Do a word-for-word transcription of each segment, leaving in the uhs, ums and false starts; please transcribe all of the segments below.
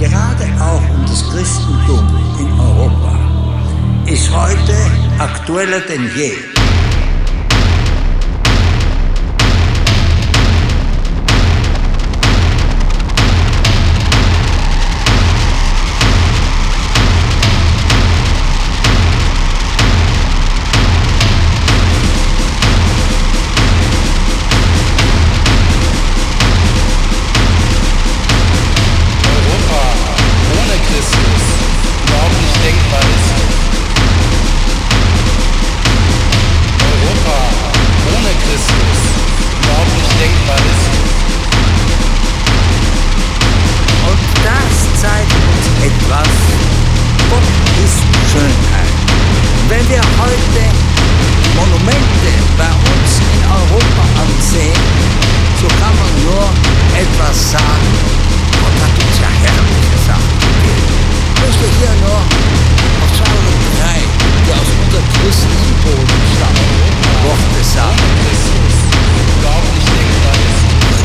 gerade auch um das Christentum in Europa, ist heute aktueller denn je. Wenn wir heute Monumente bei uns in Europa ansehen, so kann man nur etwas sagen, Gott hat uns ja herrliche Sachen gegeben. Ich möchte hier nur auf zwei oder drei, die aus unserer christlichen Boden stammen, Worte sagen. Unglaublich denkbar ist.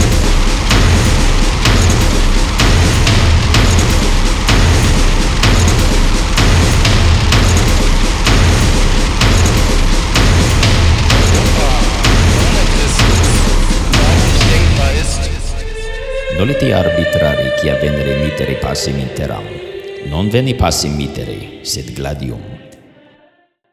Doliti arbitrari, qui avvenere mitere passim interam. Non veni passim mitere, sed gladium.